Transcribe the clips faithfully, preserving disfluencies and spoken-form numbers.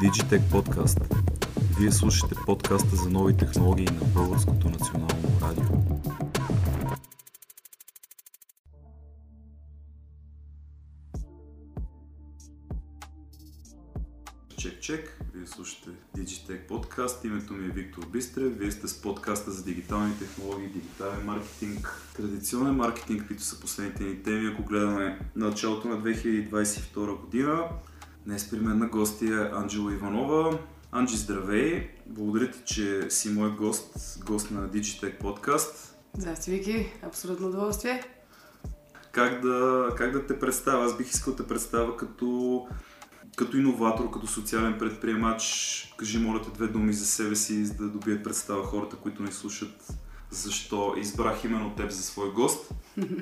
Digitech Podcast. Вие слушате подкаста за нови технологии на Българското национално радио. Чек, чек. Вие слушате Digitech Podcast. Името ми е Виктор Бистрев. Вие сте с подкаста за дигитални технологии, дигитален маркетинг, традиционен маркетинг, които са последните ни теми. Ако гледаме началото на две хиляди двадесет и втора година, днес при мен на гости е Анджела Иванова. Анджи, здравей! Благодаря ти, че си мой гост, гост на Digitech Podcast. Здрасти, Вики! Абсолютно удоволствие. Как да, как да те представя? Аз бих искал да те представя като, като иноватор, като социален предприемач. Кажи, моля те, две думи за себе си, за да добият представа хората, които ни слушат. Защо избрах именно теб за свой гост?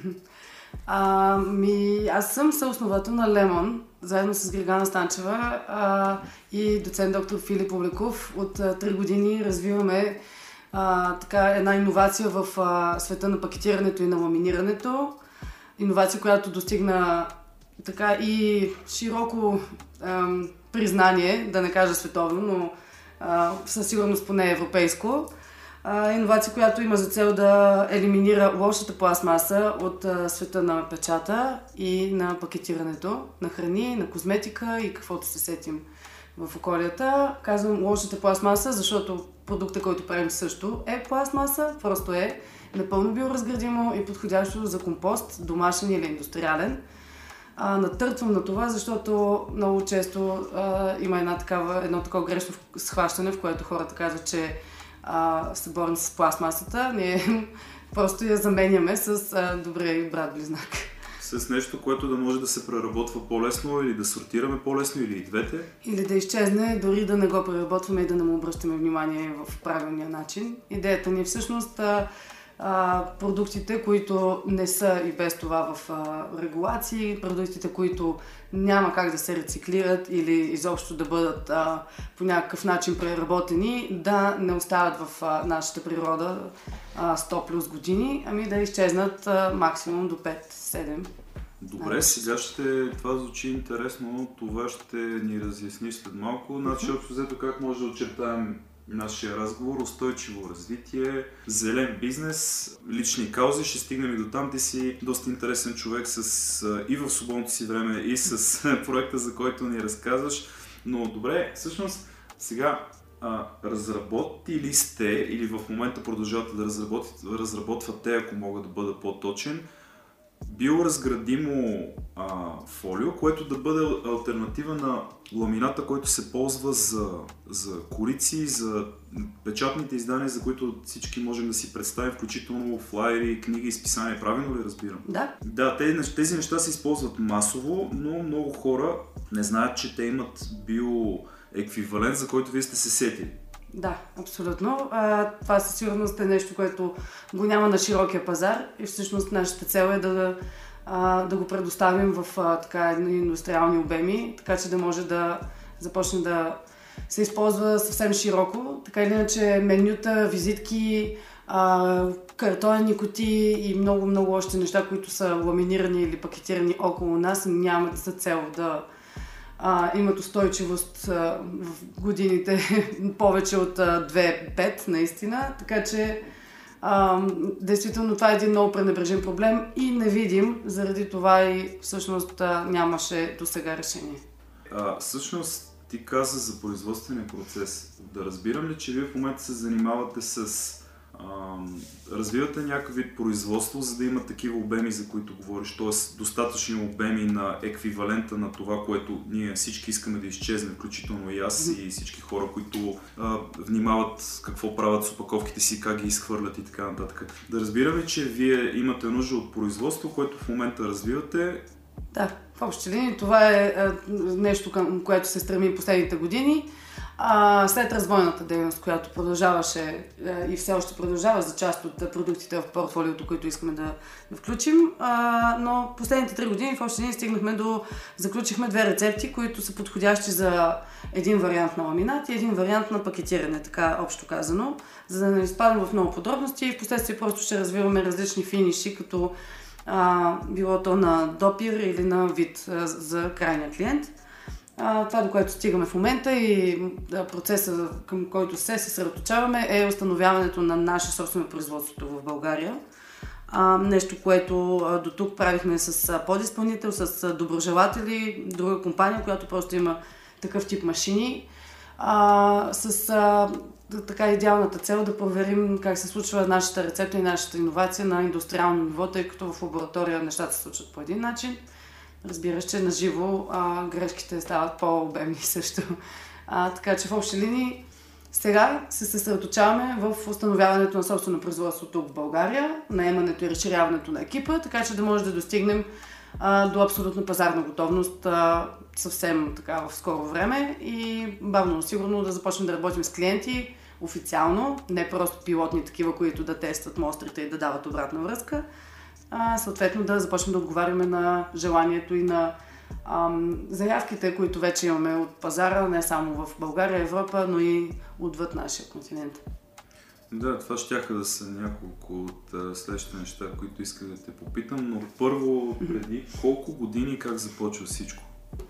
А, ми, аз съм съосновател на Lemon, заедно с Гергана Станчева а, и доцент доктор Филип Павликов. От а, три години развиваме а, така, една иновация в а, света на пакетирането и на ламинирането. Иновация, която достигна така и широко а, признание, да не кажа световно, но а, със сигурност поне европейско. Иновация, която има за цел да елиминира лошата пластмаса от а, света на печата и на пакетирането на храни, на козметика и каквото се сетим в околията. Казвам лошата пластмаса, защото продукта, който правим също е пластмаса, просто е напълно биоразградимо и подходящо за компост, домашен или индустриален. А, натъртвам на това, защото много често а, има една такава, едно такова грешно схващане, в което хората казват, че Uh, се борим с пластмасата, ние просто я заменяме с uh, добрия брат-близнак. С нещо, което да може да се преработва по-лесно или да сортираме по-лесно, или и двете? Или да изчезне, дори да не го преработваме и да не му обръщаме внимание в правилния начин. Идеята ни е всъщност uh, uh, продуктите, които не са и без това в uh, регулации, продуктите, които няма как да се рециклират или изобщо да бъдат а, по някакъв начин преработени, да не остават в а, нашата природа а, сто плюс години, ами да изчезнат а, максимум до пет-седем. Добре, а, сега ще... Това звучи интересно, това ще ни разясниш след малко. Значи, общо взето, как може да очертаем нашия разговор: устойчиво развитие, зелен бизнес, лични каузи. Ще стигнем и до там. Ти си доста интересен човек с, и в свободното си време, и с проекта, за който ни разказваш. Но добре, всъщност сега а, разработили сте или в момента продължавате да разработвате, ако мога да бъда по-точен, биоразградимо а, фолио, което да бъде алтернатива на ламината, който се ползва за, за корици, за печатните издания, за които всички можем да си представим, включително флайери, книги, изписания. Правилно ли разбирам? Да. Да, тези, тези неща се използват масово, но много хора не знаят, че те имат биоеквивалент, за който вие сте се сетили. Да, абсолютно. А, това със сигурност е нещо, което го няма на широкия пазар и всъщност нашата цел е да, а, да го предоставим в а, така индустриални обеми, така че да може да започне да се използва съвсем широко. Така или иначе менюта, визитки, а, картонени кутии и много-много още неща, които са ламинирани или пакетирани около нас, нямат за цел да А, имат устойчивост а, в годините повече от две-пет, наистина. Така че а, действително това е един много пренебрежен проблем и невидим, заради това и всъщност а, нямаше досега решение. А, всъщност ти каза за производствения процес. Да разбирам ли, че вие в момента се занимавате с развивате някакъв вид производство, за да има такива обеми, за които говориш, т.е. достатъчни обеми на еквивалента на това, което ние всички искаме да изчезне, включително и аз и всички хора, които а, внимават какво правят с опаковките си, как ги изхвърлят и така нататък. Да разбираме, че вие имате нужда от производство, което в момента развивате. Да, в общи линии това е а, нещо, към което се стремим последните години. А, след развойната дейност, която продължаваше а, и все още продължава за част от продуктите в портфолиото, които искаме да, да включим, а, но последните три години в общи линии стигнахме до... Заключихме две рецепти, които са подходящи за един вариант на ламинат и един вариант на пакетиране, така общо казано, за да не изпадам в много подробности и в последствие просто ще развиваме различни финиши, като а, било то на допир или на вид а, за крайния клиент. А, това, до което стигаме в момента и да, процеса, към който се съсредоточаваме, е установяването на наше собствено производството в България. А, нещо, което а, до тук правихме с а, подизпълнител, с а, доброжелатели, друга компания, която просто има такъв тип машини. А, с а, така идеалната цел да проверим как се случва нашата рецепта и нашата иновация на индустриално ниво, тъй като в лаборатория нещата се случват по един начин. Разбираш, че на живо а, грешките стават по-обемни също. А, така че в общи линии сега се съсредоточаваме в установяването на собствено производство тук в България, наемането и разширяването на екипа, така че да може да достигнем а, до абсолютна пазарна готовност а, съвсем така в скоро време и бавно, но сигурно да започнем да работим с клиенти официално, не просто пилотни такива, които да тестват монстрите и да дават обратна връзка, а съответно да започнем да отговаряме на желанието и на ам, заявките, които вече имаме от пазара, не само в България, Европа, но и отвъд нашия континент. Да, това щяха да са няколко от а, следващите неща, които исках да те попитам, но първо, преди колко години как започва всичко?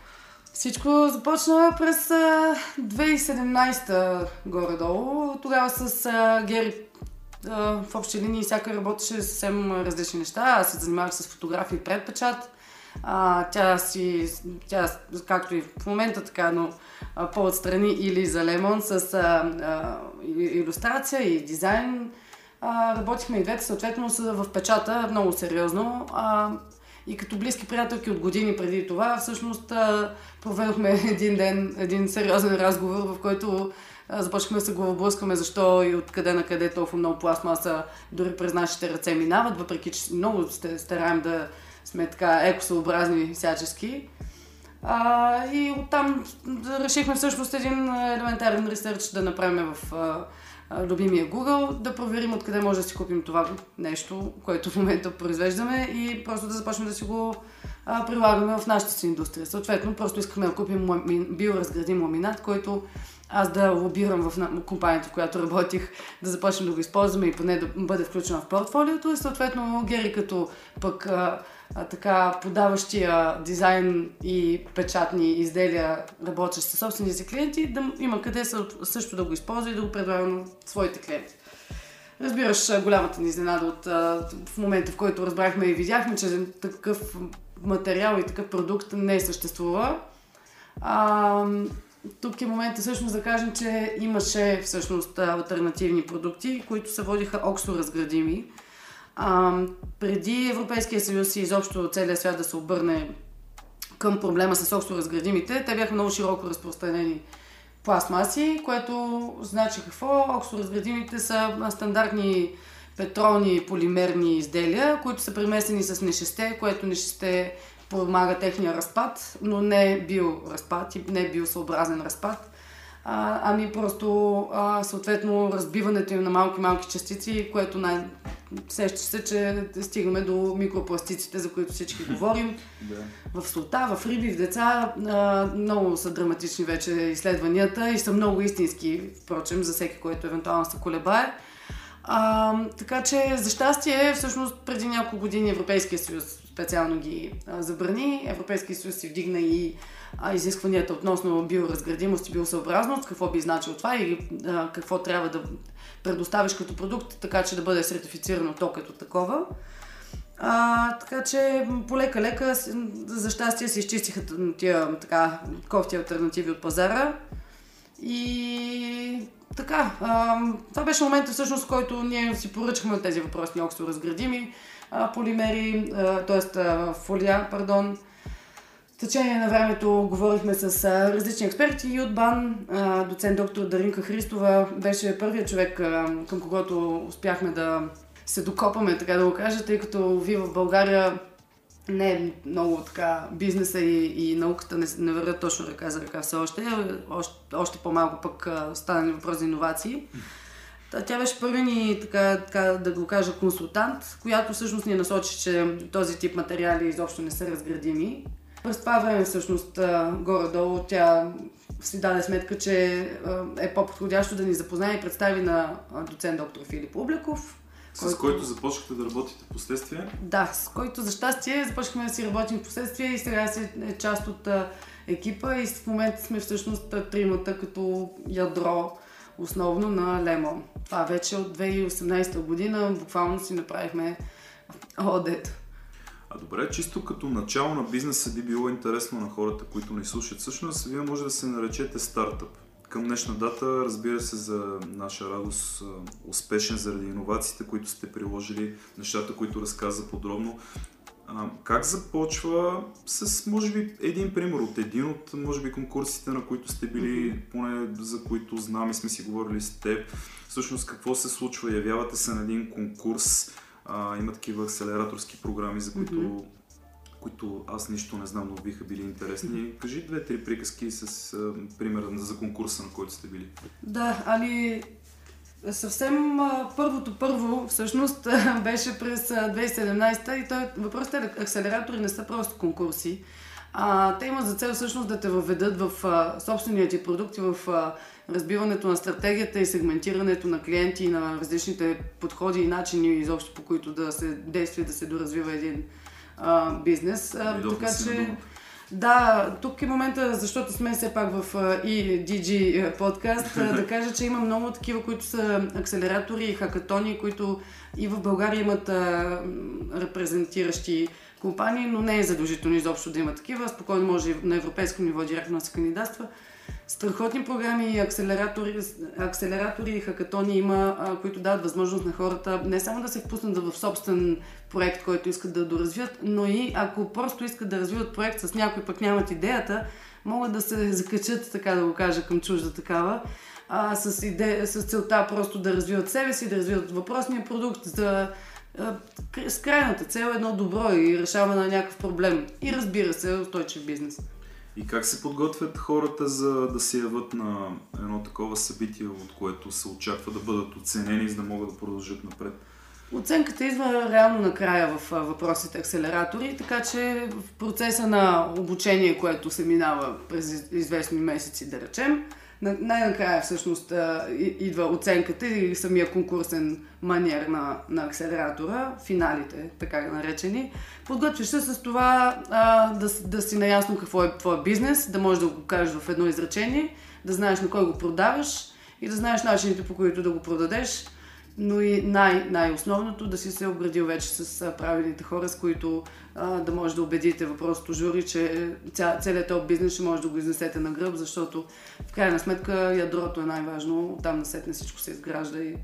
Всичко започна през а, две хиляди и седемнадесета горе-долу. Тогава с а, Гери а, в общи линии всяка работеше съвсем различни неща. Аз се занимавах с фотографии и предпечат. А, тя си, тя, както и в момента така, но а, по-отстрани или за Лемон с а, а, илюстрация и дизайн. А, работихме и двете, съответно в печата много сериозно. А, И като близки приятелки от години преди това, всъщност проведохме един ден, един сериозен разговор, в който започнахме да се главоблъскаме защо и откъде на къде толкова много пластмаса дори през нашите ръце минават, въпреки че много се стараем да сме така екосъобразни всячески. А, и оттам решихме всъщност един елементарен ресърч да направим в а, любимия Google, да проверим откъде може да си купим това нещо, което в момента произвеждаме и просто да започнем да си го а, прилагаме в нашата си индустрия. Съответно, просто искахме да купим биоразградим ламинат, който аз да лобирам в компанията, в която работих, да започнем да го използваме и поне да бъде включено в портфолиото. И съответно Гери като пък а, а, така подаващия дизайн и печатни изделия, работещ със собствените си клиенти, да има къде също да го използва и да го предлага на своите клиенти. Разбираш голямата ни изненада от а, в момента, в който разбрахме и видяхме, че такъв материал и такъв продукт не съществува. А, Тук е момента всъщност да кажем, че имаше всъщност алтернативни продукти, които се водиха оксоразградими. А, преди Европейския съюз и изобщо целият свят да се обърне към проблема с оксоразградимите, те бяха много широко разпространени пластмаси, което значи какво? Оксоразградимите са стандартни петролни полимерни изделия, които са преместени с нешесте, което нешесте помага техния разпад, но не е биоразпад и не е биосъобразен разпад, а, ами просто а, съответно разбиването им на малки-малки частици, което най- сеща се, че стигаме до микропластиците, за които всички говорим. В солта, в риби, в деца. А, много са драматични вече изследванията и са много истински, впрочем, за всеки, който евентуално се колебае. А, така че, за щастие, всъщност преди няколко години Европейския съюз специално ги а, забрани. Европейския съюз си вдигна и а, изискванията относно биоразградимост и биосъобразност, какво би значило това и а, какво трябва да предоставиш като продукт, така че да бъде сертифицирано то като такова. А, така че полека-лека, за щастие, се изчистиха тия така кофти алтернативи от пазара. И така, а, това беше моментът всъщност, в който ние си поръчахме от тези въпросни оксоразградими а, полимери, т.е. фолия, пардон. В течение на времето говорихме с а, различни експерти и от БАН. А, доцент доктор Даринка Христова беше първият човек, а, към когото успяхме да се докопаме, така да го кажа, тъй като вие в България не е много така бизнеса и, и науката не, не вървят точно ръка за ръка все още, още, още по-малко пък а, стане въпрос за иновации. Тя беше първи ни, така, така да го кажа, консултант, която всъщност ни насочи, че този тип материали изобщо не са разградими. През това време всъщност горе-долу тя си даде сметка, че е по-подходящо да ни запознае и представи на доцент доктор Филип Публиков. С който, който започнахте да работите в последствие? Да, с който за щастие започнахме да си работим в последствие и сега е част от екипа и в момента сме всъщност тримата като ядро основно на Lemon. Това вече от две хиляди и осемнадесета година буквално си направихме одит. А добре, чисто като начало на бизнеса би било интересно на хората, които ни слушат. Всъщност, вие може да се наречете стартъп. Към днешна дата, разбира се, за наша радост, успешен заради иновациите, които сте приложили, нещата, които разказа подробно. А, как започва с, може би, един пример от един от, може би, конкурсите, на които сте били, mm-hmm. поне за които знам и сме си говорили с теб. Всъщност, какво се случва? Явявате се на един конкурс, а, има такива акселераторски програми, за които, mm-hmm. които аз нищо не знам, но биха били интересни. Mm-hmm. Кажи две-три приказки с а, примера за конкурса, на който сте били. Да, ами... Съвсем първото първо всъщност беше през две хиляди и седемнадесета и той, въпросите акселератори не са просто конкурси. А, те имат за цел всъщност да те въведат в а, собствения ти продукт и в а, разбиването на стратегията и сегментирането на клиенти и на различните подходи и начини изобщо по които да се действа и да се доразвива един а, бизнес. А, така че... Да, тук е момента, защото сме все пак в и Ди Джи подкаст, да кажа, че има много такива, които са акселератори и хакатони, които и в България имат а, репрезентиращи компании, но не е задължително изобщо да има такива. Спокойно може на европейско ниво директно да се кандидатства. Страхотни програми, акселератори, акселератори и хакатони има, а, които дават възможност на хората не само да се впуснат в собствен проект, който искат да доразвият, но и ако просто искат да развиват проект с някой, пък нямат идеята, могат да се закачат, така да го кажа, към чужда такава, а, с, иде... с целта просто да развиват себе си, да развиват въпросния продукт, за... а, с крайната цел едно добро и решаване на някакъв проблем. И разбира се, устойчив бизнес. И как се подготвят хората за да се яват на едно такова събитие, от което се очаква да бъдат оценени, за да могат да продължат напред? Оценката идва реално накрая в въпросите акселератори, така че в процеса на обучение, което се минава през известни месеци, да речем, най-накрая всъщност идва оценката и самия конкурсен маниер на, на акселератора, финалите, така наречени. Подготвиш се с това а, да, да си наясно какво е твой бизнес, да можеш да го кажеш в едно изречение, да знаеш на кой го продаваш и да знаеш начините, по които да го продадеш, но и най- най-основното да си се обградил вече с а, правилните хора, с които а, да може да убедите въпросното жури, че ця, целият този бизнес ще може да го изнесете на гръб, защото в крайна сметка ядрото е най-важно, оттам насетне всичко се изгражда и,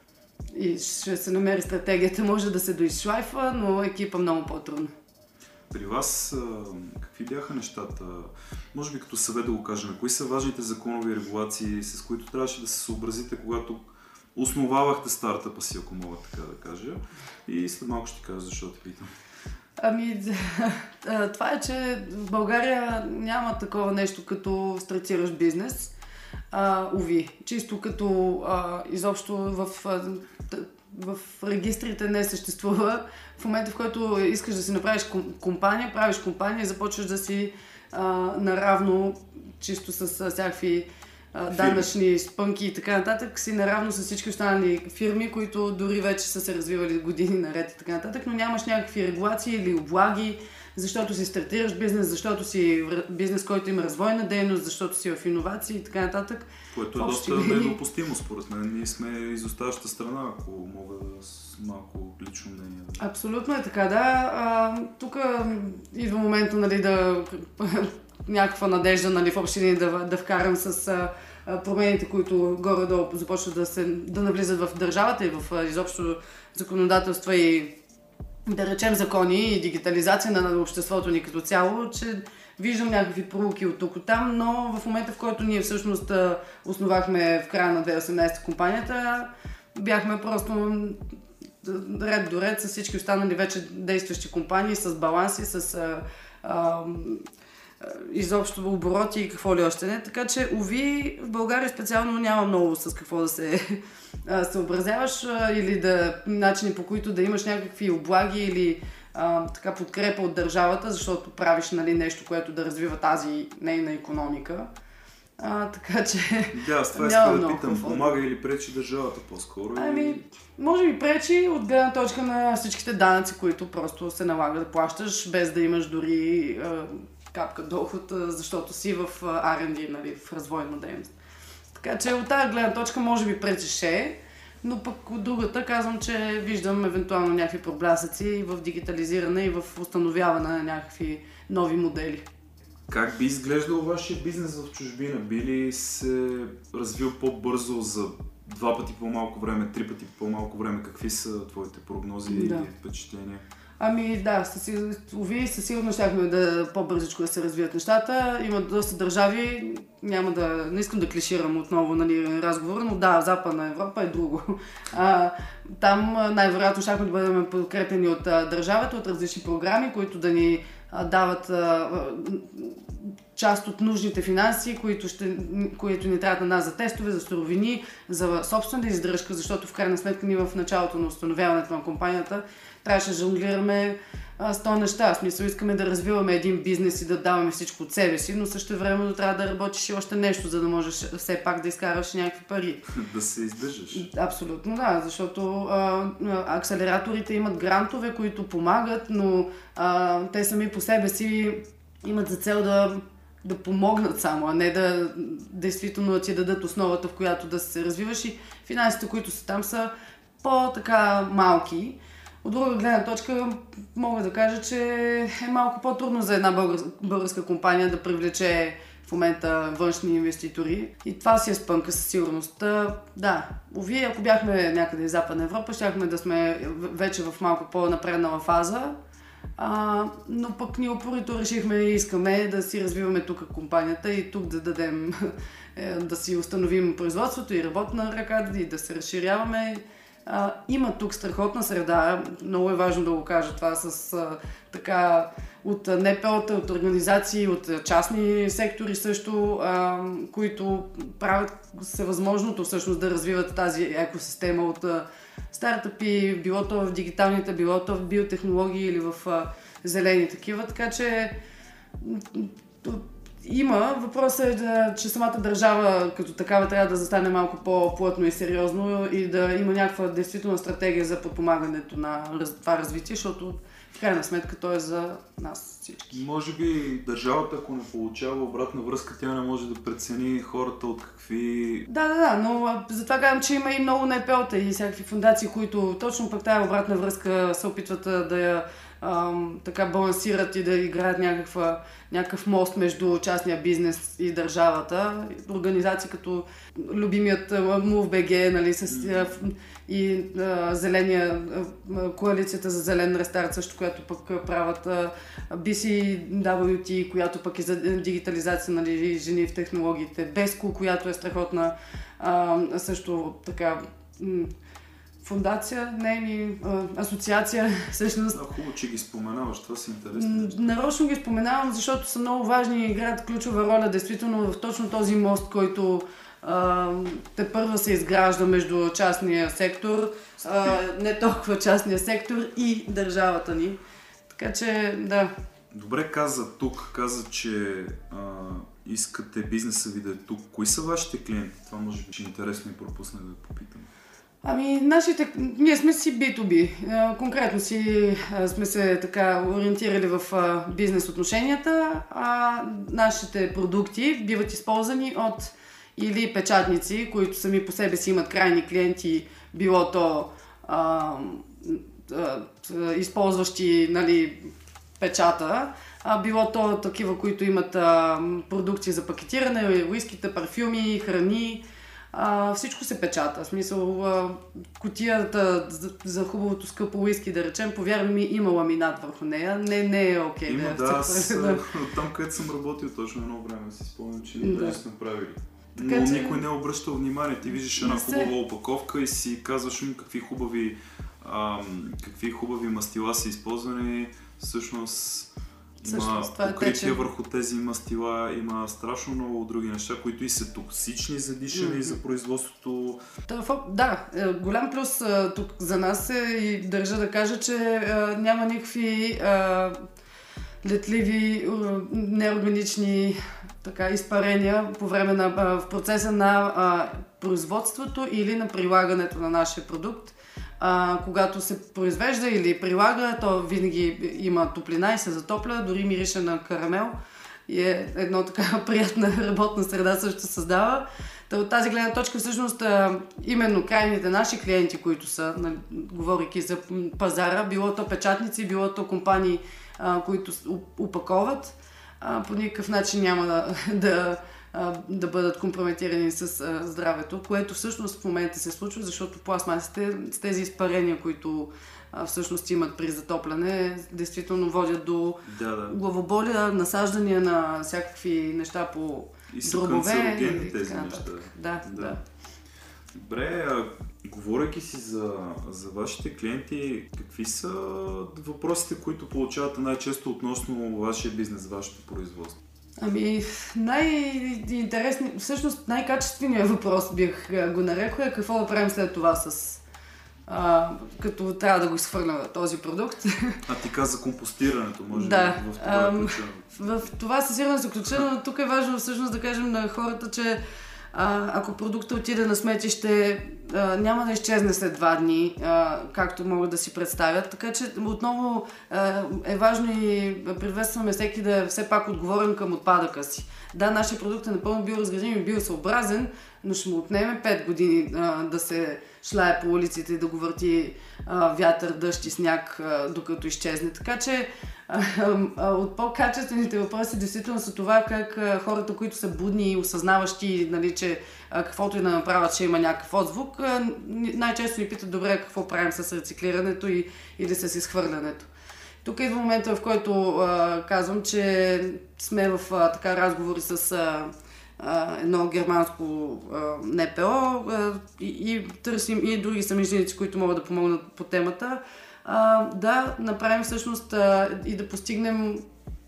и ще се намери стратегията, може да се доизшлайфа, но екипа много по-трудно. При вас какви бяха нещата? Може би като съвет да го кажем, кои са важните законови регулации, с които трябваше да се съобразите, когато основавахте стартъпа си, ако мога така да кажа. И след малко ще кажа защо те питам. Ами, това е, че в България няма такова нещо като стартираш бизнес. А, уви, чисто като а, изобщо в, в регистрите не съществува. В момента, в който искаш да си направиш компания, правиш компания и започваш да си а, наравно, чисто с всякакви данъчни спънки и така нататък, си наравно с всички останали фирми, които дори вече са се развивали години наред и така нататък, но нямаш някакви регулации или облаги, защото си стартираш бизнес, защото си бизнес, който има развойна дейност, защото си в иновации и така нататък. Което е доста недопустимо според мен. Ние сме изоставаща страна, ако мога да с малко лично мнение. Абсолютно е така, да. А, тук идва момента, нали, да някаква надежда, нали, в общини да, да вкарам с а, промените, които горе-долу започват да, се, да навлизат в държавата и в а, изобщо законодателства и да речем закони и дигитализация на, на обществото ни като цяло, че виждам някакви пролуки от тук от там, но в момента, в който ние всъщност а, основахме в края на две хиляди и осемнадесета компанията, бяхме просто ред до ред с всички останали вече действащи компании, с баланси, с а, а, изобщо обороти и какво ли още не. Така че, уви, в България специално няма много с какво да се съобразяваш или да, начини по които да имаш някакви облаги или а, така подкрепа от държавата, защото правиш, нали, нещо, което да развива тази нейна икономика. А, така че да, аз това иска да питам, помага или пречи държавата по-скоро? Ами, и... може би пречи от гледна точка на всичките данъци, които просто се налага да плащаш, без да имаш дори а, капка доход, защото си в Ар енд Ди, нали, в развойна дейност. Така че от тази гледна точка може би пречеше, но пък от другата казвам, че виждам евентуално някакви проблясъци в дигитализиране и в установяване на някакви нови модели. Как би изглеждал вашия бизнес в чужбина? Би ли се развил по-бързо за два пъти по-малко време, три пъти по-малко време? Какви са твоите прогнози да. и впечатления? Ами да, уви, със сигурност щяхме да по-бързичко да се развият нещата. Има доста държави, няма да, не искам да клиширам отново, нали, разговора, но да, Западна Европа е друго. А, там най-вероятно щяхме да бъдем подкрепени от а, държавата, от различни програми, които да ни а, дават а, част от нужните финанси, които, ще, които ни трябват на нас за тестове, за суровини, за собствена издръжка, защото в крайна сметка ние в началото на установяването на компанията трябваше да жонглираме с този неща. В смисъл, искаме да развиваме един бизнес и да даваме всичко от себе си, но също време трябва да работиш и още нещо, за да можеш все пак да изкараш някакви пари. Да се издържаш. Абсолютно, да, защото а, акселераторите имат грантове, които помагат, но а, те сами по себе си имат за цел да, да помогнат само, а не да действително да ти дадат основата, в която да се развиваш, и финансите, които са там, са по-така малки. От друга гледна точка мога да кажа, че е малко по-трудно за една българска, българска компания да привлече в момента външни инвеститори. И това си е спънка със сигурност. Да, уви, ако бяхме някъде в Западна Европа, щяхме да сме вече в малко по-напреднала фаза. А, но пък ние упорито решихме и искаме да си развиваме тук компанията и тук да дадем, да си установим производството и работна ръка и да се разширяваме. А, има тук страхотна среда, много е важно да го кажа това, с а, така от Н П О-та, от организации, от частни сектори също, а, които правят всевъзможното всъщност да развиват тази екосистема от а, стартъпи, било то в дигиталните, било то в биотехнологии или в а, зелени такива, така че има. Въпросът е, да, че самата държава като такава трябва да застане малко по-плътно и сериозно и да има някаква действителна стратегия за подпомагането на това развитие, защото в крайна сметка то е за нас всички. Може би държавата, ако не получава обратна връзка, тя не може да прецени хората от какви... Да, да, да, но затова казвам, че има и много Н П О-та и всякакви фондации, които точно пък тази обратна връзка се опитват да я ам, така балансират и да играят някаква, някакъв мост между частния бизнес и държавата. Организации като любимият MoveBG, нали, с, mm-hmm. и а, зеления, а, коалицията за зелен рестарт също, която пък правят а, Би Си Дабъл Ю Ти, която пък е за дигитализация, нали, жени в технологиите, Беско, която е страхотна а, също така м- фундация, не ми, асоциация, всъщност. Да, хубаво, че ги споменаваш, това си интересно. Нарочно ги споменавам, защото са много важни и играят ключова роля, действително, в точно този мост, който а, те първа се изгражда между частния сектор, а, не толкова частния сектор и държавата ни. Така че, да. Добре, каза тук, каза, че а, искате бизнеса ви да е тук. Кои са вашите клиенти? Това може би, че интересно и пропусна да попитам. Ами, нашите, ние сме си Би ту Би. Конкретно си сме се така ориентирали в бизнес отношенията, а нашите продукти биват използвани от или печатници, които сами по себе си имат крайни клиенти, било то а, а, използващи, нали, печата, а било то такива, които имат а, продукти за пакетиране, уиските, парфюми, храни. А, всичко се печата. В смисъл, а, кутията за, за хубавото скъпо уиски, да речем, повярвай ми, има ламинат върху нея. Не, не е окей. Има, да, да, аз там, където съм работил точно едно време, си спомням, че ние да сме правили. Но така, че... никой не е обръщал внимание. Ти виждаш една хубава се... опаковка и си казваш им какви хубави, ам, какви хубави мастила са използвани. Всъщност има покритие върху тези мастила, има страшно много други неща, които и са токсични за дишане mm-hmm. и за производството. Да, голям плюс тук за нас е и държа да кажа, че няма никакви летливи, неорганични така, изпарения по време на, в процеса на а, производството или на прилагането на нашия продукт. А, когато се произвежда или прилага, то винаги има топлина и се затопля, дори мирише на карамел. и е едно така приятна работна среда също създава. Та от тази гледна точка всъщност именно крайните наши клиенти, които са, нали, говорейки за пазара, било то печатници, било то компании, а, които упаковат, а, по никакъв начин няма да, да, а, да бъдат компрометирани с а, здравето, което всъщност в момента се случва, защото пластмасите с тези изпарения, които а, всъщност имат при затопляне, действително водят до да, да. главоболия, насаждания на всякакви неща по и са дробове. канцерогенни тези неща. Да, да. да. Добре, а, говорейки си за, за вашите клиенти, какви са въпросите, които получавате най-често относно вашия бизнес, вашето производство? Ами, най-интересни, всъщност най-качественият въпрос бих го нарекла е какво да правим след това с... А, като трябва да го изхвърля този продукт. А ти каза компостирането, може би да, в това е включено? В това със сигурност е включено, но тук е важно всъщност да кажем на хората, че а, ако продуктът отиде на сметище, а, няма да изчезне след два дни, а, както могат да си представят. Така че отново а, е важно и приветстваме всеки да е все пак отговорен към отпадъка си. Да, нашия продукт е напълно биоразградим и биосъобразен, но ще му отнеме пет години а, да се шлае по улиците и да го върти а, вятър, дъжд и сняг, а, докато изчезне. Така че а, а, от по-качествените въпроси действително са това как а, хората, които са будни и осъзнаващи, нали, че а, каквото и да направят, ще има някакъв отзвук, а, най-често ни питат добре какво правим с рециклирането и, или с изхвърлянето. Тук идва момента, в който а, казвам, че сме в а, така разговори с а, а, едно германско а, Н П О а, и, и търсим и други съмишленици, които могат да помогнат по темата, а, да направим всъщност а, и да постигнем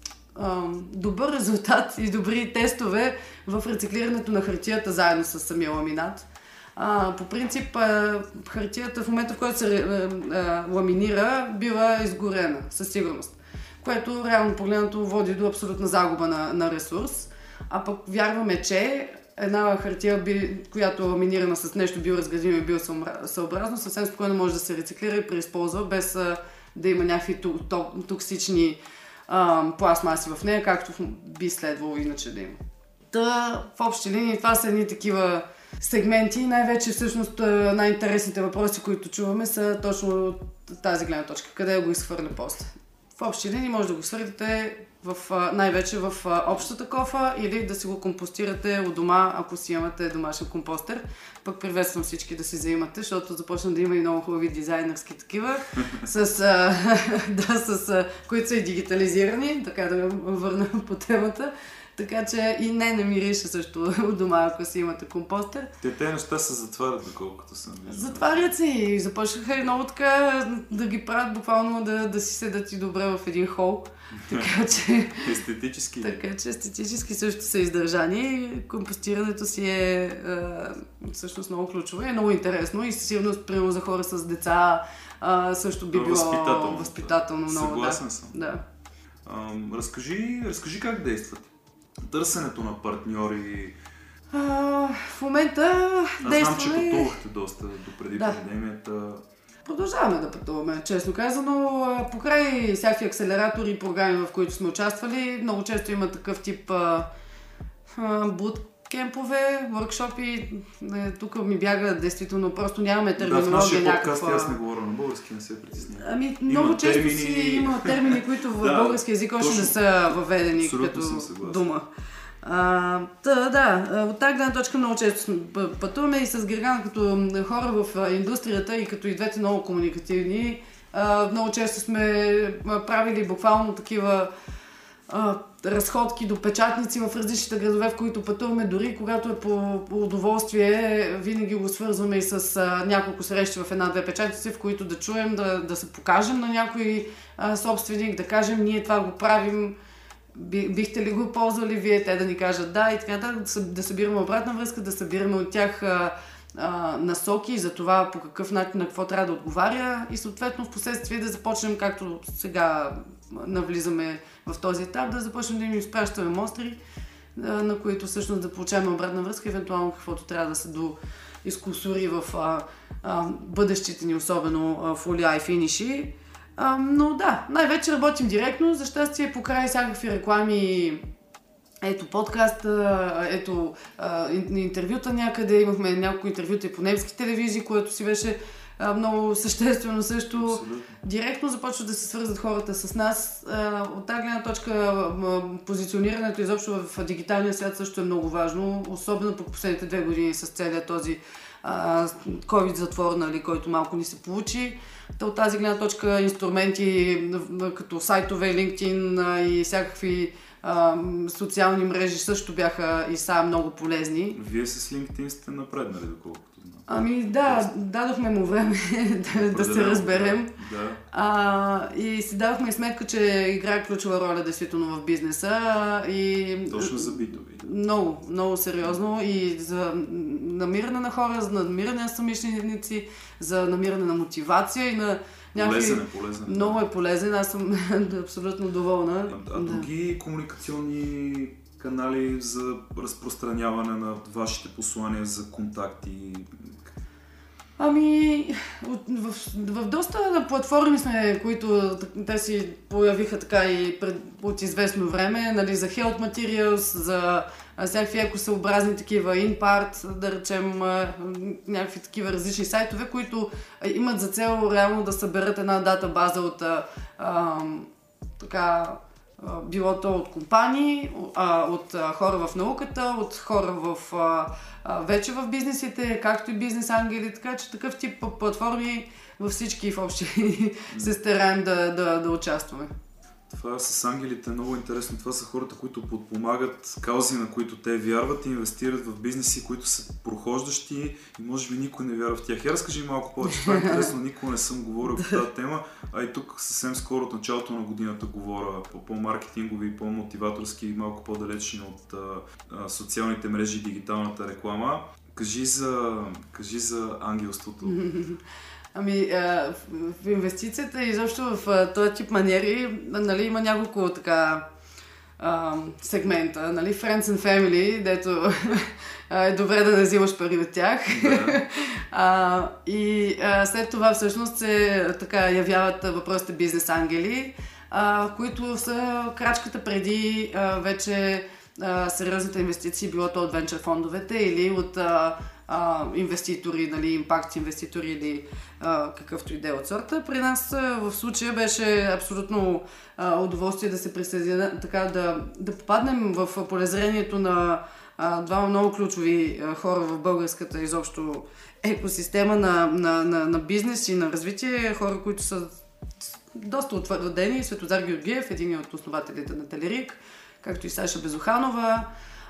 а, добър резултат и добри тестове в рециклирането на хартията заедно с самия ламинат. А, по принцип, а, хартията в момента, в който се а, а, ламинира, бива изгорена със сигурност, което реално погледнато води до абсолютна загуба на, на ресурс. А пък вярваме, че една хартия, би, която е ламинирана с нещо биоразградимо и биосъобразно, съвсем спокойно може да се рециклира и преизползва, без а, да има някакви токсични а, пластмаси в нея, както би следвало иначе да има. Та, в общи линии, това са едни такива сегменти. Най-вече всъщност най-интересните въпроси, които чуваме, са точно от тази гледна точка. Къде го изхвърля после? В общи линии може да го свърдите в, най-вече в общата кофа или да си го компостирате у дома, ако си имате домашен компостер. Пък приветствам всички да си заимате, защото започна да има и много хубави дизайнерски такива, с, а, да, с, а, които са и дигитализирани, така да върна по темата. Така че и не намирише също у дома, ако си имате компостер. Те тези неща се затварят, доколкото съм виждал. Затварят се и започнаха и много така да ги правят буквално да, да си седат и добре в един хол. Така че... естетически. Така че естетически също са издържани. Компостирането си е, е всъщност много ключово и е много интересно и със сигурност, примерно за хора с деца, е, също би било възпитателно, възпитателно много. Съгласен да. съм. Да. А, разкажи, разкажи как действате. Търсенето на партньори. А, в момента Аз действаме... знам, че пътувахте доста допреди да. пандемията. Продължаваме да пътуваме, честно казано. Покрай всякакви акселератори и програми, в които сме участвали, много често има такъв тип а, а, буткемпове, въркшопи. Тук ми бяга, действително, просто нямаме терминология. Да, в нашия някаква... подкаст аз не говоря на български, не се притеснявам. Ами, много има често термини... си има термини, които в да, български език още не са въведени като дума. А, да, да, от тази гледна точка много често пътуваме и с Гергана като хора в индустрията и като и двете много комуникативни. А, много често сме правили буквално такива а, разходки до печатници в различните градове, в които пътуваме, дори когато е по, по удоволствие, винаги го свързваме и с а, няколко срещи в една-две печатници, в които да чуем, да, да се покажем на някой а, собственик, да кажем ние това го правим, бихте ли го ползвали вие, те да ни кажат да и така да, да събираме обратна връзка, да събираме от тях а, а, насоки за това по какъв начин, на какво трябва да отговаря и съответно в последствие да започнем, както сега навлизаме в този етап, да започнем да им изпращаме монстри, а, на които всъщност да получаваме обратна връзка, евентуално каквото трябва да се доискусори в а, а, бъдещите ни, особено а, фолия и финиши. А, но да, най-вече работим директно, за щастие покрай всякакви реклами ето подкаст, ето интервюта някъде, имахме няколко интервюта и по немски телевизии, което си беше много съществено също. Абсолютно. Директно започват да се свързват хората с нас. От тази гледна точка позиционирането изобщо в дигиталния свят също е много важно, особено по последните две години с целият този COVID затвор, нали, който малко ни се получи. Та от тази гледна точка инструменти като сайтове, LinkedIn и всякакви Uh, социални мрежи също бяха и са много полезни. Вие с LinkedIn сте напреднали, доколкото знам. Ами да, дадохме му време да, да се разберем. Да. Uh, и си дадохме сметка, че играе ключова роля действително в бизнеса. И точно за би ту би. Много, много сериозно и за намиране на хора, за намиране на съмишленици, за намиране на мотивация и на някакви... Полезен е, полезен. Много е полезен, аз съм абсолютно доволна. А, а да. други комуникационни канали за разпространяване на вашите послания за контакти? Ами, в, в доста платформи сме, които те си появиха така и пред, от известно време, нали, за Health Materials, за всякакви екосъобразни такива InPart, да речем, някакви такива различни сайтове, които имат за цел реално да съберат една датабаза от а, така, било то от компании, от хора в науката, от хора в, вече в бизнесите, както и бизнес ангели, така че такъв тип платформи във всички в общи се стараем да, да, да участваме. Това с ангелите е много интересно. Това са хората, които подпомагат каузи, на които те вярват и инвестират в бизнеси, които са прохождащи и може би никой не вярва в тях. Я разкажи малко повече. Това е интересно. Никога не съм говорил по тази тема, а и тук съвсем скоро от началото на годината говоря по по-маркетингови, по-мотиваторски и малко по-далечни от а, социалните мрежи и дигиталната реклама. Кажи за, кажи за ангелството. Ами, в, в инвестицията и изобщо в този тип маниери, нали, има няколко така а, сегмента, нали, Friends and Family, дето е добре да не взимаш пари от тях. Да. а, и а, след това всъщност се така явяват въпросите бизнес ангели, а, които са крачката преди а, вече а, сериозните инвестиции, било то от венчър фондовете или от а, Uh, инвеститори, нали, импакт инвеститори или uh, какъвто и да е от сорта. При нас uh, в случая беше абсолютно uh, удоволствие да се присъединя, така да, да попаднем в полезрението на uh, два много ключови uh, хора в българската изобщо екосистема на, на, на, на бизнес и на развитие. Хора, които са доста утвърдени. Светозар Георгиев, един от основателите на Телерик, както и Саша Безуханова,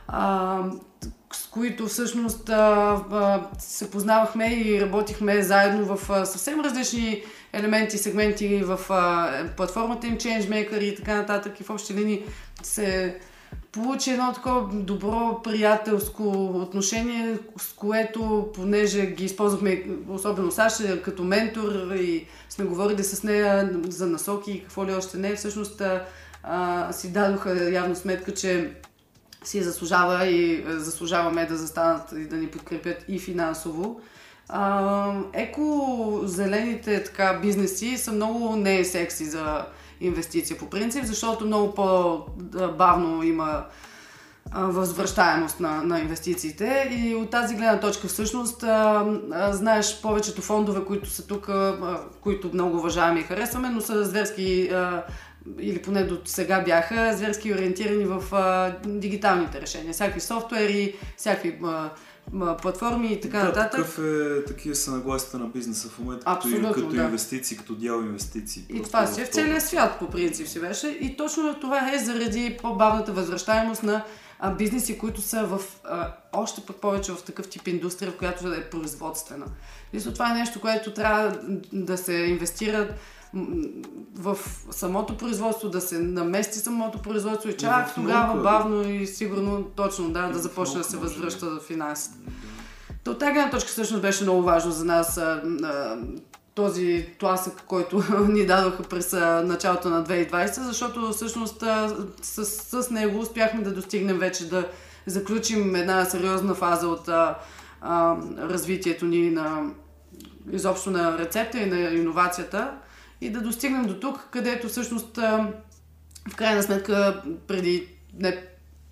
Uh, с които всъщност а, а, се познавахме и работихме заедно в а, съвсем различни елементи, сегменти в а, платформата им Changemaker и така нататък и в общи линии се получи едно такова добро приятелско отношение, с което, понеже ги използвахме, особено Саша, като ментор и сме говорили с нея за насоки и какво ли още не, всъщност а, а, си дадоха явно сметка, че си заслужава и заслужаваме да застанат и да ни подкрепят и финансово. А, еко-зелените така, бизнеси са много не секси за инвестиция по принцип, защото много по-бавно има а, възвръщаемост на, на инвестициите и от тази гледна точка всъщност а, а, знаеш повечето фондове, които са тук, а, които много уважаваме и харесваме, но са зверски а, или поне до сега бяха зверски ориентирани в а, дигиталните решения. Всякакви софтуери, всякакви а, а, платформи и така да, нататък. Такъв е, такива са нагласите на бизнеса в момента, като, като да. инвестиции, като дял инвестиции. И това си е в целия свят по принцип си беше. И точно това е заради по-бавната възвръщаемост на а, бизнеси, които са в а, още пък повече в такъв тип индустрия, в която е производствена. И това е нещо, което трябва да се инвестира в самото производство, да се намести самото производство и чак тогава бавно и сигурно точно да, да започне да се възвръща за финансите. От тази гледна точка всъщност беше много важно за нас а, а, този тласък, който ни дадоха през а, началото на две хиляди и двадесета, защото всъщност а, с, с него успяхме да достигнем вече да заключим една сериозна фаза от а, а, развитието ни на изобщо на рецепта и на иновацията. И да достигнем до тук, където всъщност в крайна сметка преди не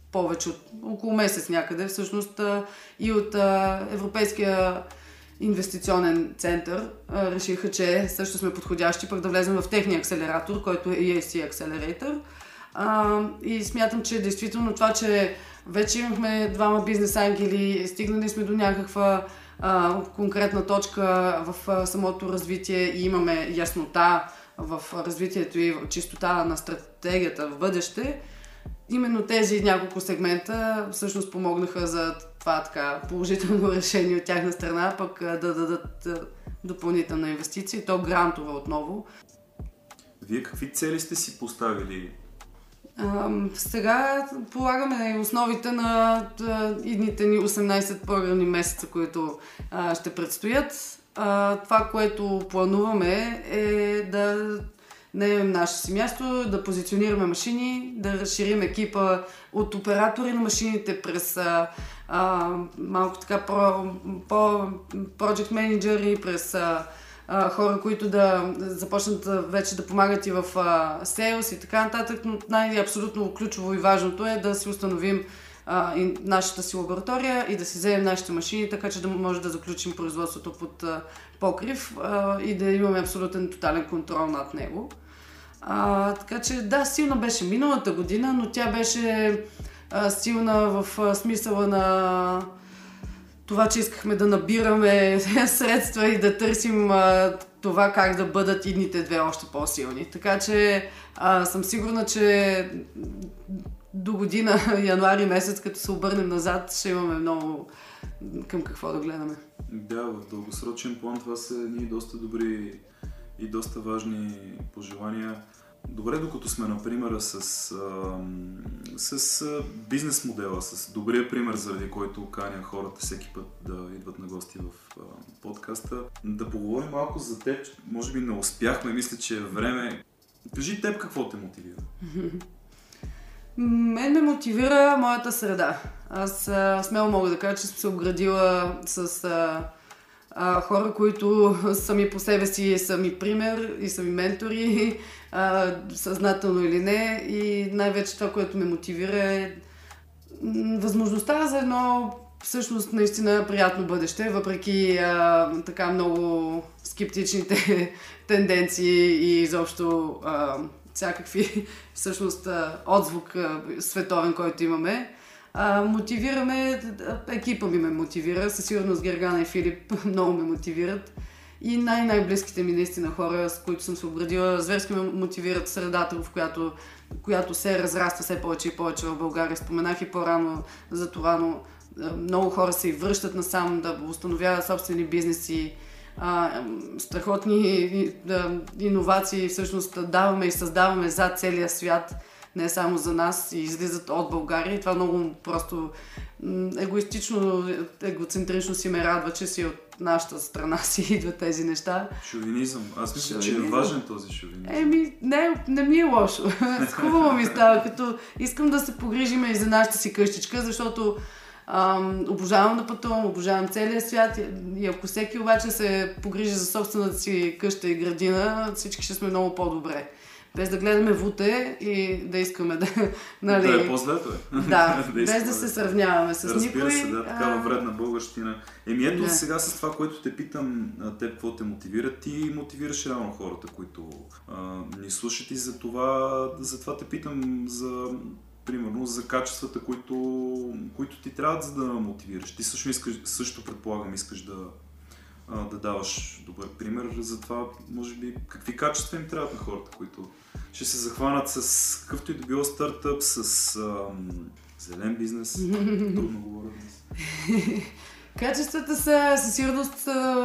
повече от около месец някъде. Всъщност и от а, Европейския инвестиционен център а, решиха, че също сме подходящи пък да влезем в техния акселератор, който е и ей си Accelerator. А, и смятам, че действително това, че вече имахме двама бизнес ангели, стигнали сме до някаква а, конкретна точка в а, самото развитие и имаме яснота в развитието и чистота на стратегията в бъдеще. Именно тези няколко сегмента всъщност помогнаха за това така положително решение от тяхна страна, пък да дадат допълнителна инвестиция, то грантова отново. Вие какви цели сте си поставили? А, сега полагаме основите на идните ни осемнайсет програмни месеца, които а, ще предстоят. А, това, което плануваме е да наемем наше си място, да позиционираме машини, да разширим екипа от оператори на машините през а, а, малко така про, по project менеджери, през а, а, хора, които да започнат а, вече да помагат и в а, сейлс и така нататък, но най-абсолютно ключово и важното е да си установим а, и нашата си лаборатория и да си вземем нашите машини, така че да може да заключим производството под а, покрив а, и да имаме абсолютен тотален контрол над него. А, така че да, силна беше миналата година, но тя беше а, силна в а, смисъла на това, че искахме да набираме средства и да търсим а, това как да бъдат идните две още по-силни. Така че а, съм сигурна, че до година, януари месец, като се обърнем назад, ще имаме много към какво да гледаме. Да, в дългосрочен план това са едни доста добри и доста важни пожелания. Добре, докато сме, например, с, с, с бизнес модела, с добрия пример, заради който каня хората всеки път да идват на гости в а, подкаста, да поговорим малко за теб. Може би не успяхме, мисля, че е време. Кажи теб какво те мотивира? Мен ме мотивира моята среда. Аз а, смело мога да кажа, че съм се обградила с а, а, хора, които сами по себе си са ми пример и са ми ментори, а, съзнателно или не. И най-вече това, което ме мотивира е възможността за едно всъщност наистина приятно бъдеще, въпреки а, така много скептичните тенденции и изобщо а, всякакви всъщност отзвук световен, който имаме. А, мотивираме, екипа ми ме мотивира, със сигурност Гергана и Филип много ме мотивират. И най-най-близките ми наистина хора, с които съм се обградила, зверски ме мотивират средата, в която, която се разраства все повече и повече в България. Споменах и по-рано за това, но много хора се и връщат насам да установяват собствени бизнеси. А, страхотни да, иновации всъщност даваме и създаваме за целия свят, не само за нас, и излизат от България. И това много просто егоистично, егоцентрично си ме радва, че си от нашата страна си идват тези неща. Шовинизъм. Аз мисля, шовинизъм. Че е важен този шовинизъм. Еми, не, не ми е лошо. Хубаво ми става, като искам да се погрижим и за нашата си къщичка, защото Um, обожавам да пътувам, обожавам целия свят и ако всеки обаче се погрижи за собствената си къща и градина, всички ще сме много по-добре. Без да гледаме вуте и да искаме да... Нали... Да е по-злето е. Да, да без да се сравняваме с Разбира никой. Разбира се, да, такава вредна българщина. Еми ето не. Сега с това, което те питам, теб какво те мотивира, ти мотивираш реално хората, които а, ни слушат и за това, за това те питам за... Примерно за качествата, които, които ти трябва за да мотивираш. Ти също, искаш, също предполагам, искаш да, да даваш добър пример за това, може би, какви качества им трябват на хората, които ще се захванат с какъвто и да било стартъп, с ам, зелен бизнес. Трудно говоря днес. Качествата са със сигурност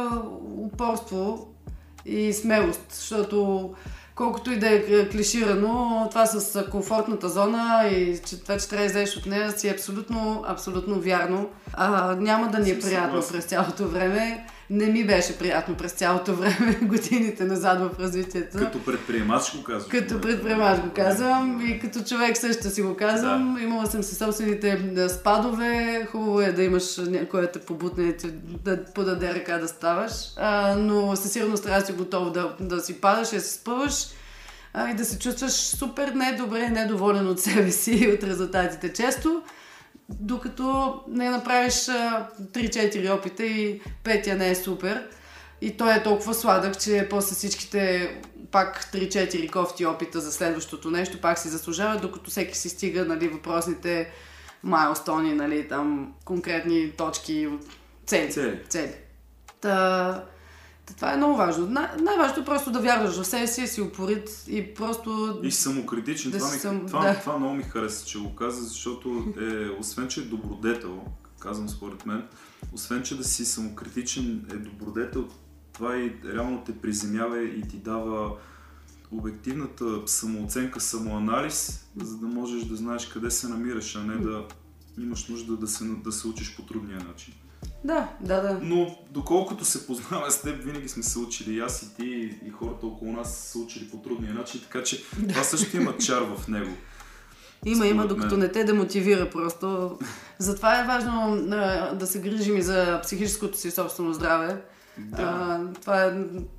упорство и смелост, защото колкото и да е клиширано, това с комфортната зона и че това, че трябва да излезеш от нея, си е абсолютно, абсолютно вярно. А, няма да ни е приятно през цялото време. Не ми беше приятно през цялото време, годините назад в развитието. Като предприемач го казвам. Като предприемач го казвам и като човек също си го казвам. Да. Имала съм си собствените спадове. Хубаво е да имаш някой да те побутне, да подаде ръка да ставаш. А, но със сигурност трябва да си готов да, да си падаш, да се спъваш а, и да се чувстваш супер недобре, недоволен от себе си и от резултатите често. докато не направиш а, три-четири опита и петия не е супер. И той е толкова сладък, че после всичките пак три-четири кофти опита за следващото нещо пак си заслужава, докато всеки си стига, нали, въпросните майлстони, нали, там конкретни точки, цели. Цели. цели. Та, това е много важно. Най- най-важното е просто да вярваш в себе си, си упорит и просто... И самокритичен. Да това, ми, съм, това, да. това много ми хареса, че го каза, защото е, освен, че е добродетел, казвам според мен, освен, че да си самокритичен е добродетел, това и реално те приземява и ти дава обективната самооценка, самоанализ, за да можеш да знаеш къде се намираш, а не да имаш нужда да се, да се учиш по трудния начин. Да, да, да. Но доколкото се познаваме с теб, винаги сме се учили, и аз и ти, и хората около нас са се учили по трудния начин, така че това също има чар в него. Има, има, Според докато мен. не те демотивира просто. Затова е важно а, да се грижим и за психическото си собствено здраве. Да. А, това е...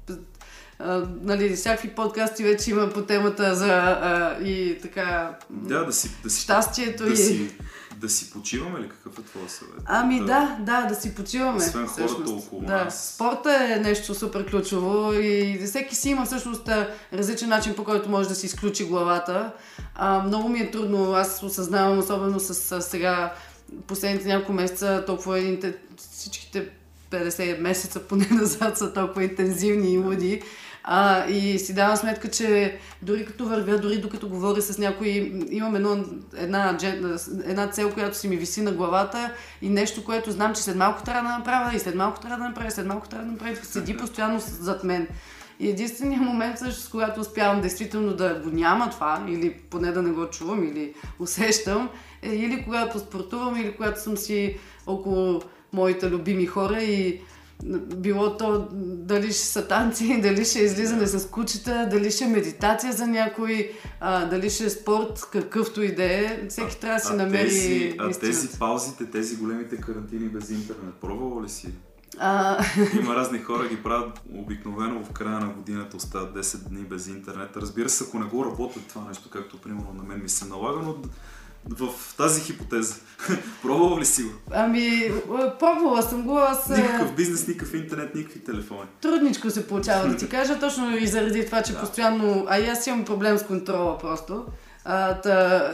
А, нали, всякакви подкасти вече има по темата за а, и така... Да, да си, да си, щастието да и... си, да си почиваме ли? Какъв е твой съвет? Ами да, да, да си почиваме. Освен хората всъщност. около да. нас. Спорта е нещо супер ключово и всеки си има всъщност различен начин, по който може да си изключи главата. А, много ми е трудно, аз осъзнавам, особено с, с сега последните няколко месеца, толкова инте... всичките петдесет месеца поне назад са толкова интензивни и луди. А, и си давам сметка, че дори като вървя, дори докато говоря с някой, имам едно, една, една цел, която си ми виси на главата и нещо, което знам, че след малко трябва да направя и след малко трябва да направя, след малко трябва да направя, седи постоянно зад мен. И единственият момент, също, когато успявам действително да го няма това, или поне да не го чувам, или усещам, е или когато спортувам, или когато съм си около моите любими хора и било то дали ще са танци, дали ще е излизане с кучета, дали ще е медитация за някой, а, дали ще е спорт, какъвто и да е. Всеки трябва да си а намери тези, А истината. тези паузите, тези големите карантини без интернет, пробвала ли си? А... Има разни хора, ги правят обикновено в края на годината, остават десет дни без интернет. Разбира се, ако не го работят това нещо, както примерно на мен ми се налага, но в тази хипотеза, пробвала ли си го? Ами, пробвала съм го, аз... Никакъв бизнес, никакъв интернет, никакви телефони. Трудничко се получава да ти кажа, точно и заради това, че Да. постоянно... А и аз имам проблем с контрола просто. А, та...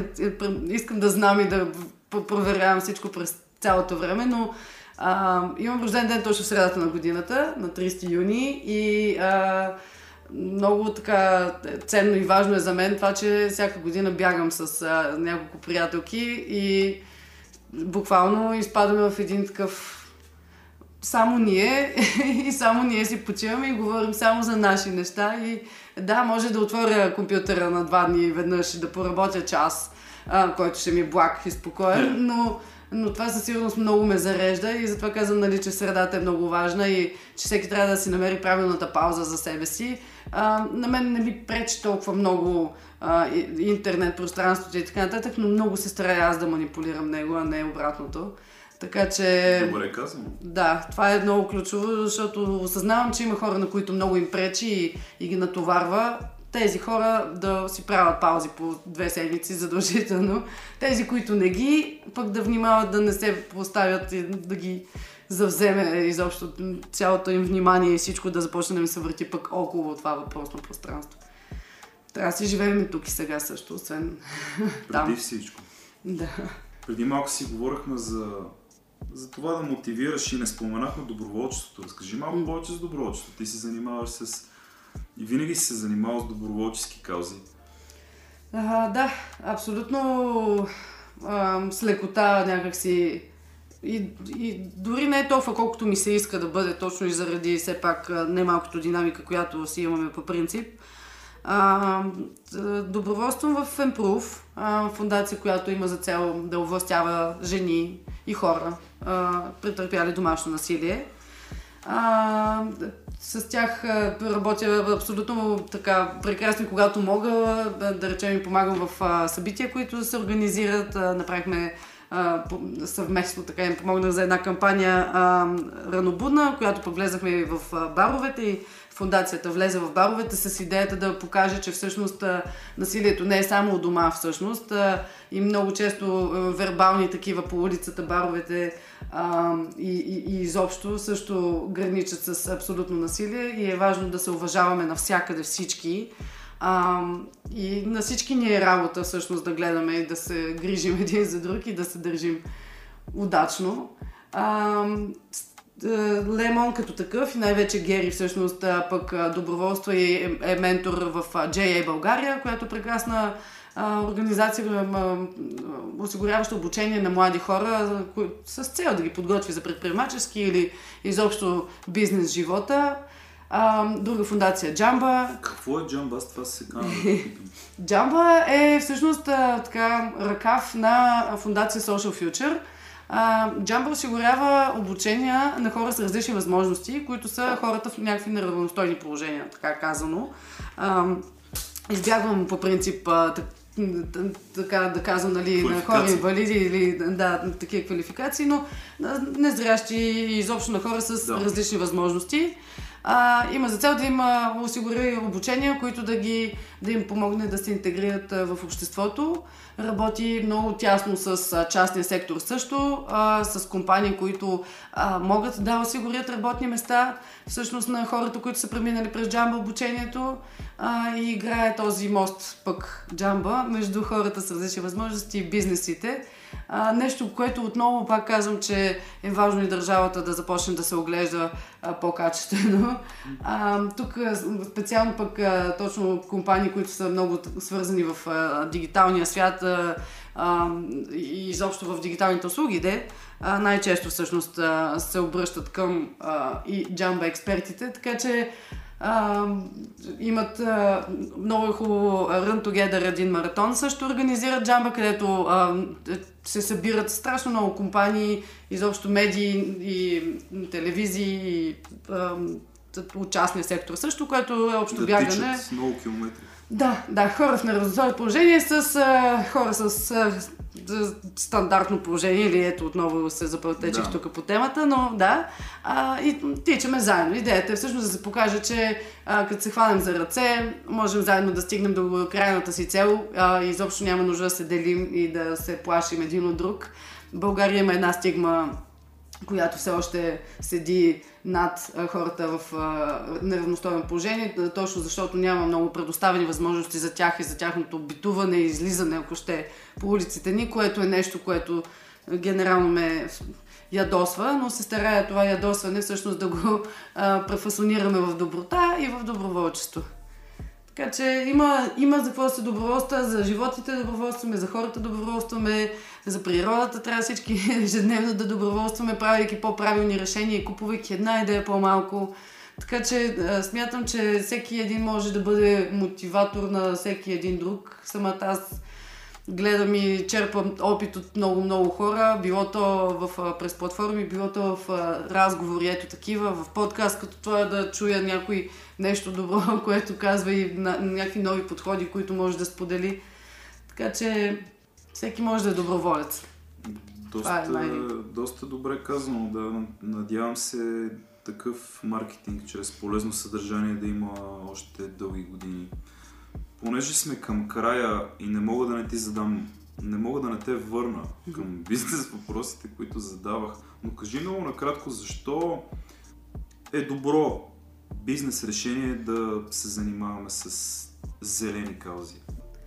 Искам да знам и да проверявам всичко през цялото време, но а, имам рожден ден точно в средата на годината, на тридесети юни и а, много така ценно и важно е за мен това, че всяка година бягам с а, няколко приятелки и буквално изпадаме в един такъв само ние и само ние си почиваме и говорим само за наши неща и да, може да отворя компютъра на два дни веднъж и да поработя час, а, който ще ми е благ и спокоен, но, но това със сигурност много ме зарежда и затова казвам, нали, че средата е много важна и че всеки трябва да си намери правилната пауза за себе си. А, на мен не ми пречи толкова много а, интернет пространството и така нататък, но много се старая аз да манипулирам него, а не обратното. Така че... Добре казвам. Да, това е много ключово, защото осъзнавам, че има хора, на които много им пречи и, и ги натоварва. Тези хора да си правят паузи по две седмици задължително. Тези, които не ги, пък да внимават да не се поставят и да ги завземе изобщо цялото им внимание и всичко да започне да ми се върти пък около това въпросно пространство. Трябва да си живеем и тук и сега също, освен там. Преди всичко. Да. Преди малко си говорихме за, за това да мотивираш и не споменахме доброволчеството. Разкажи малко повече за доброволчеството. Ти се занимаваш с... И винаги си се занимавал с доброволчески каузи. А, да, абсолютно а, с лекота някакси и, и дори не е толкова колкото ми се иска да бъде, точно и заради все пак немалкото динамика, която си имаме по принцип. А, доброволствам в Improve, а, фондация, която има за цел да овластява жени и хора, а, претърпяли домашно насилие. А, с тях а, работя абсолютно така прекрасно, когато мога, да, да речем, и помагам в а, събития, които се организират. А, направихме а, съвместно така им помогнах за една кампания а, Ранобудна, която пък влезахме в а, баровете и фондацията влезе в баровете с идеята да покаже, че всъщност а, насилието не е само у дома всъщност а, и много често а, вербални такива по улицата, баровете а, и, и, и изобщо също граничат с абсолютно насилие и е важно да се уважаваме навсякъде всички. А, и на всички ни е работа всъщност да гледаме и да се грижим един за друг и да се държим удачно. А, Лемон като такъв и най-вече Гери всъщност пък доброволства и е, е ментор в джей ей България, която е прекрасна а, организация, а, осигуряваща обучение на млади хора кои, с цел да ги подготви за предприемачески или изобщо бизнес живота. А, друга фондация Джамба. Какво е Джамба? Аз това се казвам да питам. Джамба е всъщност а, така ръкав на фондация Social Future. Джамба осигурява обучения на хора с различни възможности, които са хората в някакви неравностойни положения, така казано. А, избягвам по принцип а, така да казвам, нали, на хора инвалиди или да, такива квалификации, но незрящи и изобщо на хора с да. различни възможности. А, има за цел да им осигури обучения, които да, ги, да им помогне да се интегрират а, в обществото. Работи много тясно с а, частния сектор също, а, с компании, които а, могат да осигурят работни места всъщност на хората, които са преминали през Джамба обучението а, и играе този мост пък Джамба между хората с различни възможности и бизнесите. А, нещо, което отново пак казвам, че е важно и държавата да започне да се оглежда а, по-качествено. А, тук специално пък а, точно компании, които са много свързани в а, дигиталния свят а, а, и изобщо в дигиталните услуги, де, а, най-често всъщност а, се обръщат към а, и Джамба експертите, така че Uh, имат uh, много хубаво Run Together един маратон, също организират Джамба, където uh, се събират страшно много компании, изобщо медии и телевизии и uh, от частния сектор също, което е общо да бягане. Да тичат много километри. Да, да, хора в неравностойно положение с uh, хора с uh, стандартно положение, или ето отново се запълтечих да. тук по темата, но да, а, и тичаме заедно. Идеята е всъщност да се покаже, че а, като се хванем за ръце, можем заедно да стигнем до крайната си цел а, и изобщо няма нужда да се делим и да се плашим един от друг. В България има една стигма, която все още седи над а, хората в а, неравностойно положение, точно защото няма много предоставени възможности за тях и за тяхното битуване и излизане, ако ще, по улиците ни, което е нещо, което генерално ме ядосва, но се старая това ядосване всъщност да го а, префасонираме в доброта и в доброволчество. Така че има, има за какво да се доброволства, за животите доброволстваме, за хората доброволстваме, за природата трябва всички ежедневно да доброволстваме, правейки по-правилни решения и купувайки една идея по-малко. Така че смятам, че всеки един може да бъде мотиватор на всеки един друг. Самата аз гледам и черпам опит от много-много хора, било то в, през платформи, било то в разговори, ето такива, в подкаст, като това да чуя някой нещо добро, което казва и на, някакви нови подходи, които може да сподели. Така че всеки може да е доброволец. Доста, е най- доста добре казано, да. Надявам се такъв маркетинг чрез полезно съдържание да има още дълги години. Понеже сме към края и не мога да не ти задам, не мога да не те върна към бизнес въпросите, които задавах, но кажи много накратко защо е добро бизнес решение да се занимаваме с зелени каузи?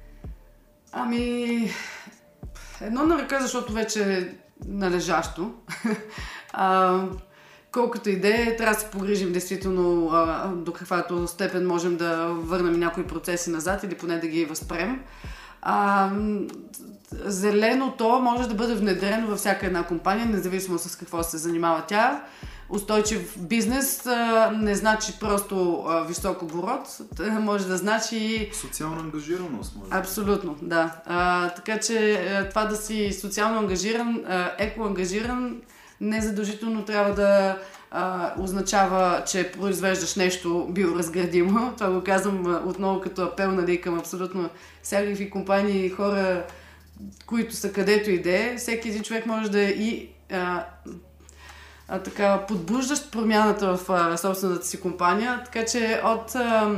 Ами, едно на ръка, защото вече е належащо. а, колкото и да е, трябва да се погрижим действително а, до каквато степен можем да върнем някои процеси назад или поне да ги възпрем. А, зеленото може да бъде внедрено във всяка една компания, независимо с какво се занимава тя. Устойчив бизнес а, не значи просто а, висок оборот, може да значи... Социална ангажираност, може. Абсолютно, да. А, така че а, това да си социално ангажиран, а, еко-ангажиран, не задължително трябва да а, означава, че произвеждаш нещо биоразградимо. Това го казвам а, отново като апел, нали, към абсолютно всякакви компании и хора, които са където и да е, всеки един човек може да е и а, а, така подбуждащ промяната в а, собствената си компания, така че от а,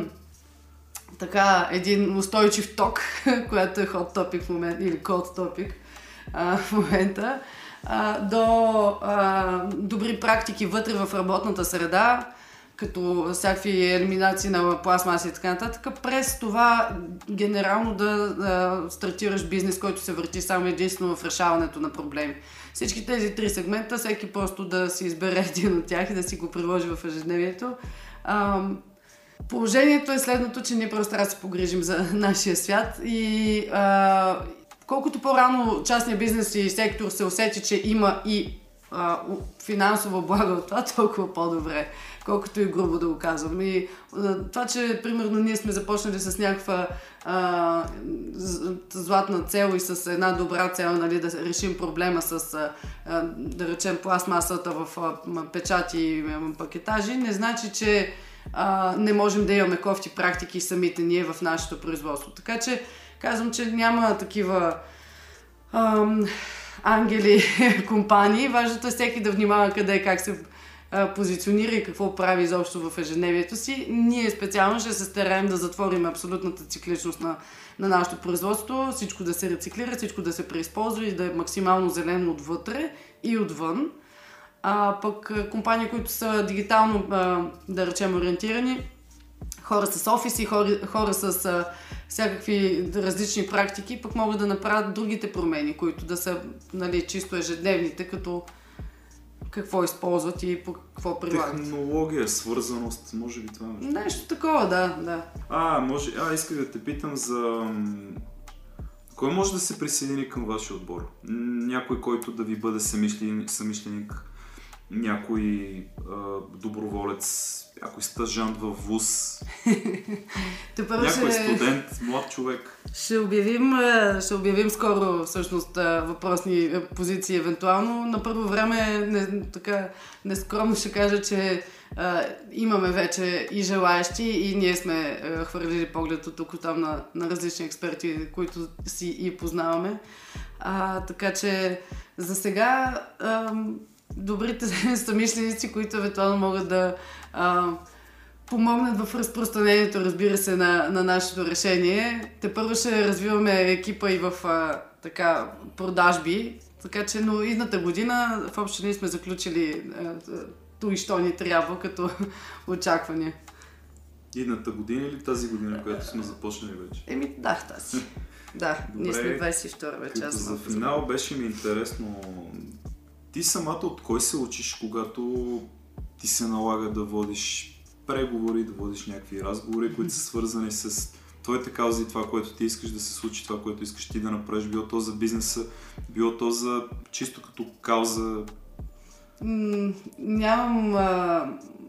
така един устойчив ток, която е hot topic в момента, или cold topic а, в момента, а, до а, добри практики вътре в работната среда, като всякакви елиминации на пластмаси и така нататък, през това генерално да, да стартираш бизнес, който се върти само единствено в решаването на проблеми. Всички тези три сегмента, всеки просто да си избере един от тях и да си го приложи в ежедневието. А, положението е следното, че ние просто трябва да се погрижим за нашия свят и а, колкото по-рано частния бизнес и сектор се усети, че има и а, финансова блага от това, толкова по-добре. Колкото и грубо да го казвам. И това, че примерно ние сме започнали с някаква а, златна цел и с една добра цел, нали, да решим проблема с, а, да речем, пластмасата в а, печати и пакетажи, не значи, че а, не можем да имаме кофти практики самите ние в нашето производство. Така че казвам, че няма такива ам, ангели компании. Важното е всеки да внимава къде и как се позиционира и какво прави изобщо в ежедневието си. Ние специално ще се стараем да затворим абсолютната цикличност на, на нашето производство, всичко да се рециклира, всичко да се преизползва и да е максимално зелено отвътре и отвън. А пък компании, които са дигитално, да речем, ориентирани, хора с офиси, хора, хора с а, всякакви различни практики, пък могат да направят другите промени, които да са, нали, чисто ежедневните, като какво използват и по какво прилагат. Технология, свързаност, може би това нещо. Нещо такова, да, да. А, може, а, исках да те питам за... Кой може да се присъедини към вашия отбор? Някой, който да ви бъде самишленик, самишленик някой а, доброволец, някой стажант във вуз, някой ще... студент, млад човек. Ще обявим, ще обявим скоро всъщност въпросни позиции евентуално. На първо време не, така, нескромно ще кажа, че а, имаме вече и желаещи и ние сме а, хвърлили поглед от тук там на, на различни експерти, които си и познаваме. А, така че за сега а, добрите самишленици, които евентуално могат да а, помогнат в разпространението, разбира се, на, на нашето решение. Тепърво ще развиваме екипа и в а, така, продажби, така че, но идната година в общи ние сме заключили а, то и що ни трябва като очакване. Идната година или тази година, която сме започнали вече? Еми, да, тази. Да, добре, ние сме двайсет и втора вече. Като за финал беше ми интересно, ти самата от кой се учиш, когато ти се налага да водиш преговори, да водиш някакви разговори, които са свързани с твоите каузи, това, което ти искаш да се случи, това, което искаш ти да направиш, било то за бизнеса, било то за чисто като кауза? М- нямам а, а,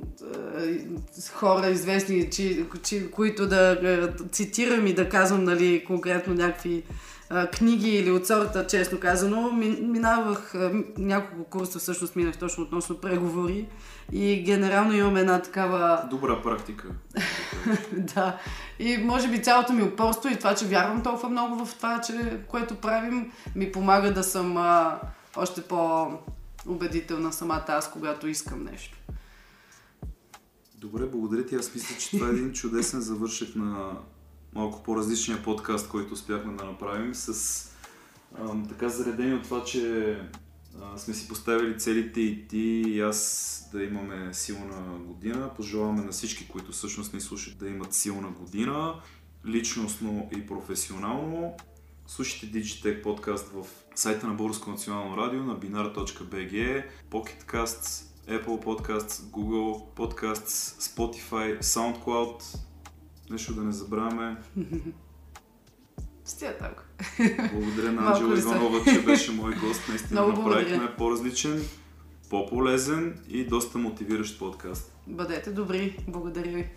хора известни, чи, чи, които да а, цитирам и да казвам, нали, конкретно някакви а, книги или от сорта, честно казано. Минавах а, няколко курса, всъщност минах точно относно преговори и генерално имам една такава... Добра практика. Да. И може би цялото ми упорство и това, че вярвам толкова много в това, че, което правим, ми помага да съм а, още по-убедителна самата аз, когато искам нещо. Добре, благодаря ти. Аз мисля, че това е един чудесен завършек на малко по-различния подкаст, който успяхме да направим, с ам, така заредени от това, че а, сме си поставили целите и ти и аз да имаме силна година. Пожелаваме на всички, които всъщност ни слушат, да имат силна година, личностно и професионално. Слушайте Digitech подкаст в сайта на Българско национално радио на биnar точка би джи, Pocket Casts, Apple Podcasts, Google Podcasts, Spotify, SoundCloud. Нещо да не забравяме. Стига так. Благодаря на Анджела Иванова, че беше мой гост. Наистина направихме по-различен, по-полезен и доста мотивиращ подкаст. Бъдете добри. Благодаря ви.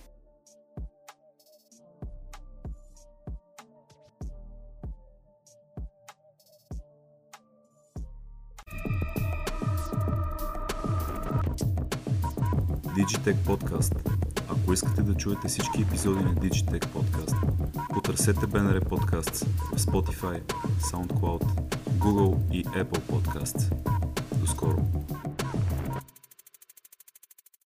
Digitech подкаст. Ако Ако искате да чуете всички епизоди на Digitech Podcast, потърсете би ен ар Podcasts в Spotify, SoundCloud, Google и Apple Podcasts. До скоро!